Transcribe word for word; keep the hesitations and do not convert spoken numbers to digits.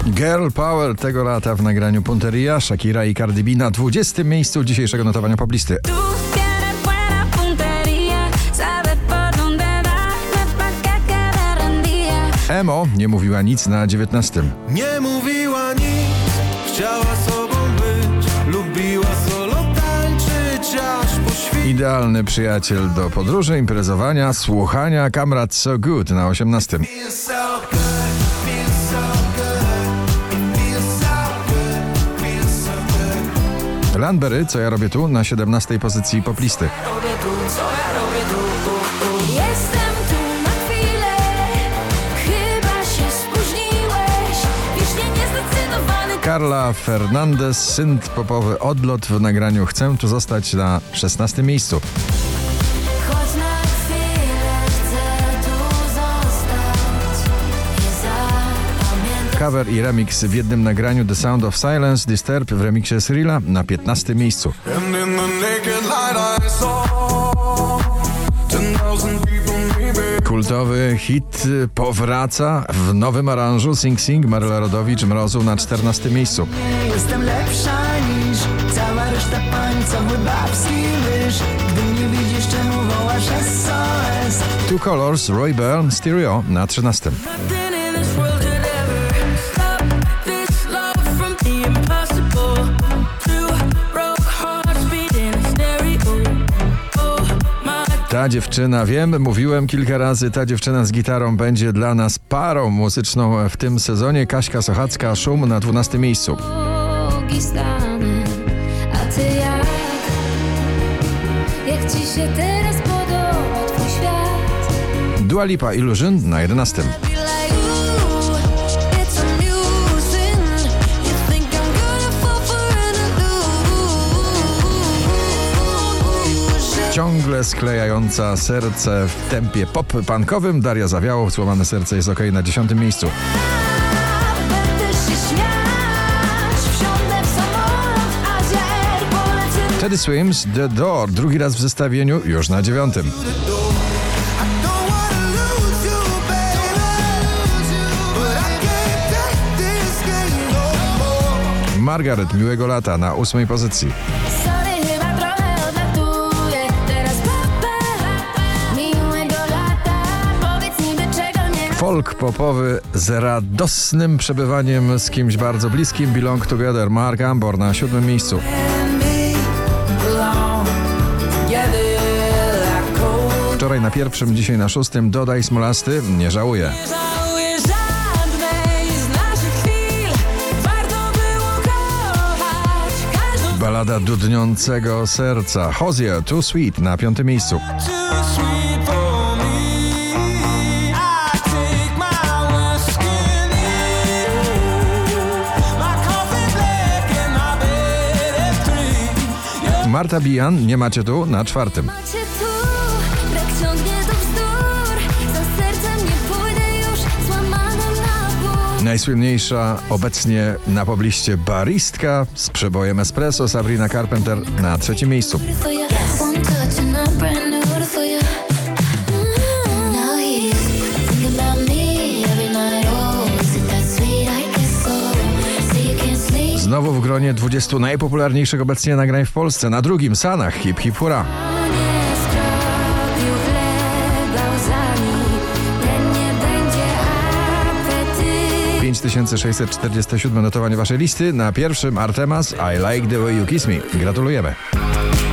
Girl Power tego lata w nagraniu Punteria, Shakira i Cardi B na dwudziestym miejscu dzisiejszego notowania poblisty. Emo nie mówiła nic na dziewiętnastym. Nie mówiła nic, chciała sobą być, lubiła solo tańczyć aż po świt. Idealny przyjaciel do podróży, imprezowania, słuchania, Kamrat So Good na osiemnastym. Landberry, Co ja robię tu, na siedemnastej pozycji poplisty. Jestem tu na chwilę, chyba się spóźniłeś, wiecznie niezdecydowany. Carla Fernandez, synth popowy Odlot w nagraniu Chcę tu zostać na szesnastym miejscu. Choć na chwilę chcę tu zostać, nie zapamiętam. Cover i remix w jednym nagraniu The Sound of Silence, Disturb w remiksie Srilla na piętnastym miejscu. And in the naked light I saw ten thousand people maybe. Kultowy hit powraca w nowym aranżu Sing Sing Maryla Rodowicz Mrozu na czternastym miejscu. Jestem lepsza niż cała reszta pań, cały babski mysz. Gdy mnie widzisz, czemu wołasz S O S? Two Colors, Roy Bell, Stereo na trzynastym. Nothing in this world could ever stop this love from the impossible. Two broke hearts beating in stereo. Oh my. Ta dziewczyna, wiem, mówiłem kilka razy, ta dziewczyna z gitarą będzie dla nas parą muzyczną w tym sezonie. Kaśka Sochacka, Szum na dwunastym miejscu. Nogi stanę, a ty jak? Jak ci się teraz podoba twój świat? Dua Lipa, Illusion na jedenastym. Be like, ooh, it's amusing. You think I'm gonna fall for an illusion. Ciągle sklejająca serce w tempie pop-punkowym Daria Zawiałow, Złamane serce jest okej na dziesiątym miejscu. Będę się śmiać, wsiądę w samolot Azja Air, polecę. Teddy Swims, The Door, drugi raz w zestawieniu, już na dziewiątym. I don't wanna lose you, baby, but I can't take this game no more. Margaret, Miłego lata na ósmej pozycji. Sorry, chyba trochę odlatuję. Teraz papa, miłego lata. Powiedz niby czego nie. Folk popowy z radosnym przebywaniem z kimś bardzo bliskim, Belong Together, Mark Ambor na siódmym miejscu. Wczoraj na pierwszym, dzisiaj na szóstym, Dodaj Smolasty, Nie żałuję. Żałuję żadnej z naszych chwil. Warto było kochać każdą. Balada dudniącego serca, Hozier, Too Sweet na piątym miejscu. Too sweet for me. I take my whiskey in. My coffee black and my bed at three. Yeah. Marta Bijan, Nie macie tu na czwartym. Macie tu, brak ciągnie do bzdur. Za sercem nie pójdę już, złamana na pół. Najsłynniejsza obecnie na pobliście baristka z przebojem espresso, Sabrina Carpenter na trzecim miejscu. For you, one touch and I'm brand new for you. Mm, now he's thinking about me every night. Oh, is it that sweet? I guess so. Say you can't sleep. Znowu w gronie dwudziestu najpopularniejszych obecnie nagrań w Polsce. Na drugim Sanach, Hip Hip Hura. Nie skropił chleba łzami, ten nie będzie apetyt. pięć tysięcy sześćset czterdzieści siedem notowanie waszej listy. Na pierwszym Artemas, I Like the Way You Kiss Me. Gratulujemy.